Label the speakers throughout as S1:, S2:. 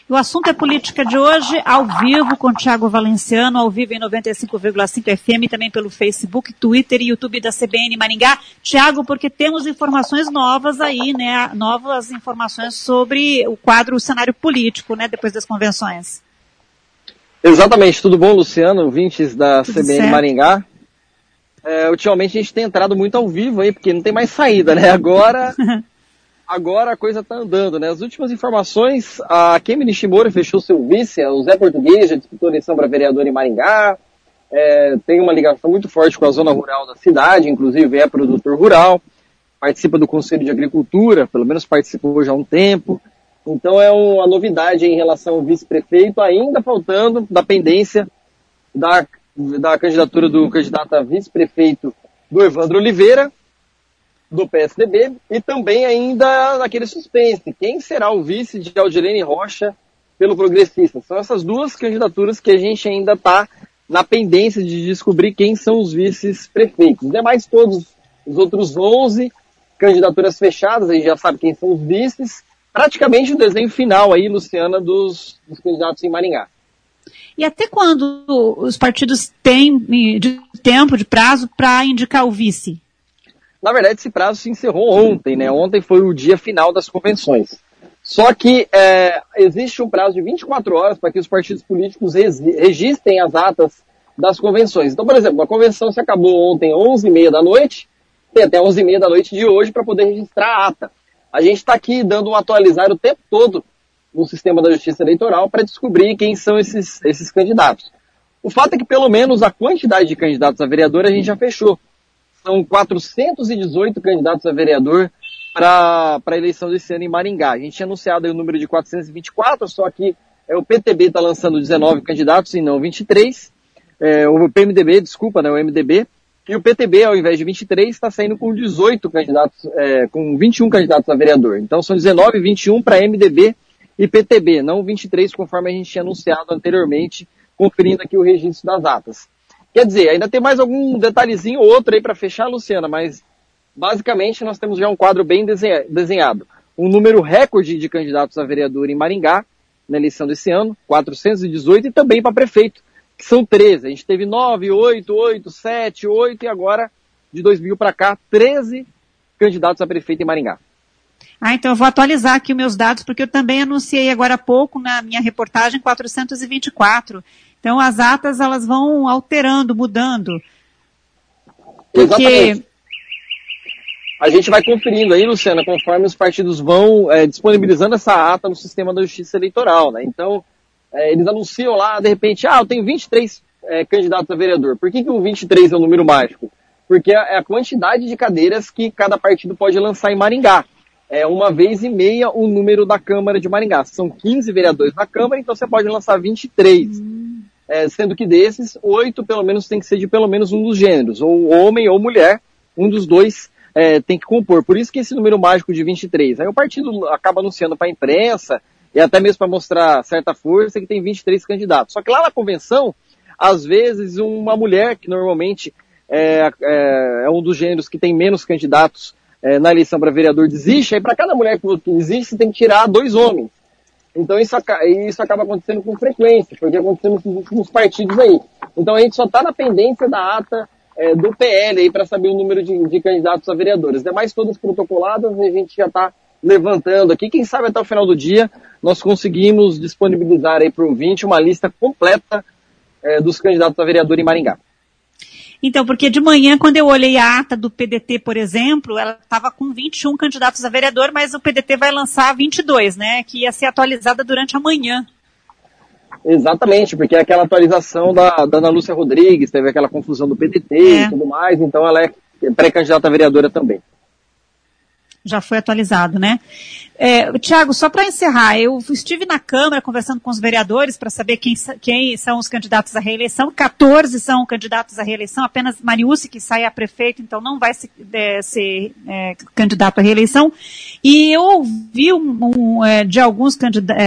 S1: E o assunto é política de hoje, ao vivo, com Tiago Valenciano, ao vivo em 95,5 FM, também pelo Facebook, Twitter e YouTube da CBN Maringá. Tiago, porque temos informações novas aí, né? Novas informações sobre o quadro, o cenário político, né? Depois das convenções.
S2: Exatamente. Tudo bom, Luciano? Ouvintes da
S1: Tudo
S2: CBN
S1: certo.
S2: Maringá. Ultimamente a gente tem entrado muito ao vivo aí, porque não tem mais saída, né? Agora a coisa tá andando, né? As últimas informações, a Kemi Nishimura fechou seu vice, o Zé Português já disputou a eleição para vereador em Maringá, tem uma ligação muito forte com a zona rural da cidade, inclusive é produtor rural, participa do Conselho de Agricultura, pelo menos participou já há um tempo. Então é uma novidade em relação ao vice-prefeito, ainda faltando da pendência da candidatura do candidato a vice-prefeito do Evandro Oliveira, do PSDB, e também ainda naquele suspense, quem será o vice de Aldilene Rocha pelo Progressista. São essas duas candidaturas que a gente ainda está na pendência de descobrir quem são os vices-prefeitos. Demais, todos os outros 11 candidaturas fechadas, a gente já sabe quem são os vices, praticamente o desenho final aí, Luciana, dos candidatos em Maringá.
S1: E até quando os partidos têm de tempo, de prazo, para indicar o vice?
S2: Na verdade, esse prazo se encerrou ontem, né? Ontem foi o dia final das convenções. Só que existe um prazo de 24 horas para que os partidos políticos registrem as atas das convenções. Então, por exemplo, a convenção se acabou ontem, 11h30 da noite, tem até 11h30 da noite de hoje para poder registrar a ata. A gente está aqui dando um atualizar o tempo todo no sistema da Justiça Eleitoral para descobrir quem são esses candidatos. O fato é que pelo menos a quantidade de candidatos a vereador a gente já fechou. São 418 candidatos a vereador para a eleição desse ano em Maringá. A gente tinha anunciado aí o número de 424, só que o PTB está lançando 19 candidatos e não 23. O PMDB, desculpa, né, o MDB. E o PTB, ao invés de 23, está saindo com 18 candidatos, com 21 candidatos a vereador. Então são 19 e 21 para MDB e PTB, não 23, conforme a gente tinha anunciado anteriormente, conferindo aqui o registro das atas. Quer dizer, ainda tem mais algum detalhezinho ou outro aí para fechar, Luciana, mas basicamente nós temos já um quadro bem desenhado. Um número recorde de candidatos a vereador em Maringá, na eleição desse ano, 418, e também para prefeito, que são 13. A gente teve 9, 8, 8, 7, 8 e agora, de 2000 para cá, 13 candidatos a prefeito em Maringá.
S1: Então eu vou atualizar aqui os meus dados, porque eu também anunciei agora há pouco na minha reportagem 424. Então as atas, elas vão alterando, mudando. Porque...
S2: Exatamente. A gente vai conferindo aí, Luciana, conforme os partidos vão disponibilizando essa ata no sistema da Justiça Eleitoral, né? Então, eles anunciam lá, de repente, eu tenho 23 candidatos a vereador. Por que o 23 é o número mágico? Porque é a quantidade de cadeiras que cada partido pode lançar em Maringá. É 1,5 o número da Câmara de Maringá. São 15 vereadores na Câmara, então você pode lançar 23. Sendo que desses, 8 pelo menos tem que ser de pelo menos um dos gêneros, ou homem ou mulher, um dos dois tem que compor. Por isso que esse número mágico de 23. Aí o partido acaba anunciando para a imprensa, e até mesmo para mostrar certa força, que tem 23 candidatos. Só que lá na convenção, às vezes uma mulher, que normalmente é um dos gêneros que tem menos candidatos na eleição para vereador, desiste, aí para cada mulher que desiste, você tem que tirar 2 homens. Então isso acaba acontecendo com frequência, porque aconteceu nos últimos partidos aí. Então a gente só está na pendência da ata do PL aí para saber o número de candidatos a vereadores. Demais todas protocoladas, a gente já está levantando aqui. Quem sabe até o final do dia nós conseguimos disponibilizar aí para o ouvinte uma lista completa dos candidatos a vereador em Maringá.
S1: Então, porque de manhã, quando eu olhei a ata do PDT, por exemplo, ela estava com 21 candidatos a vereador, mas o PDT vai lançar 22, né? Que ia ser atualizada durante a manhã.
S2: Exatamente, porque é aquela atualização da Ana Lúcia Rodrigues, teve aquela confusão do PDT e tudo mais, então ela é pré-candidata a vereadora também.
S1: Já foi atualizado, né? Tiago, só para encerrar, eu estive na Câmara conversando com os vereadores para saber quem são os candidatos à reeleição. 14 são candidatos à reeleição, apenas Mariúcci, que sai a prefeito, então não vai ser candidato à reeleição. E eu ouvi de alguns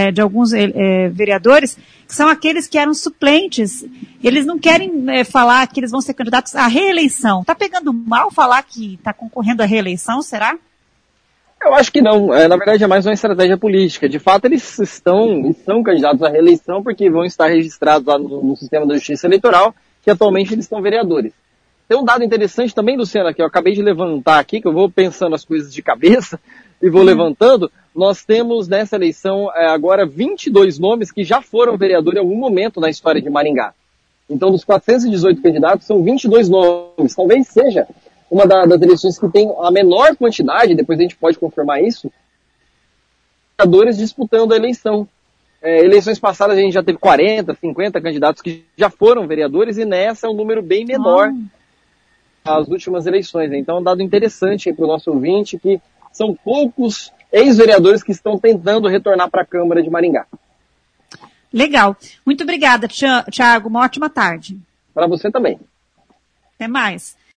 S1: vereadores que são aqueles que eram suplentes. Eles não querem falar que eles vão ser candidatos à reeleição. Está pegando mal falar que está concorrendo à reeleição, será?
S2: Eu acho que não. Na verdade, é mais uma estratégia política. De fato, eles são candidatos à reeleição porque vão estar registrados lá no sistema da Justiça Eleitoral, que atualmente eles são vereadores. Tem um dado interessante também, Luciana, que eu acabei de levantar aqui, que eu vou pensando as coisas de cabeça e vou levantando. Nós temos nessa eleição agora 22 nomes que já foram vereadores em algum momento na história de Maringá. Então, dos 418 candidatos, são 22 nomes. Talvez seja uma das eleições que tem a menor quantidade, depois a gente pode confirmar isso, vereadores disputando a eleição. Eleições passadas a gente já teve 40, 50 candidatos que já foram vereadores, e nessa é um número bem menor às últimas eleições. Então é um dado interessante para o nosso ouvinte, que são poucos ex-vereadores que estão tentando retornar para a Câmara de Maringá.
S1: Legal. Muito obrigada, Thiago. Uma ótima tarde.
S2: Para você também.
S1: Até mais.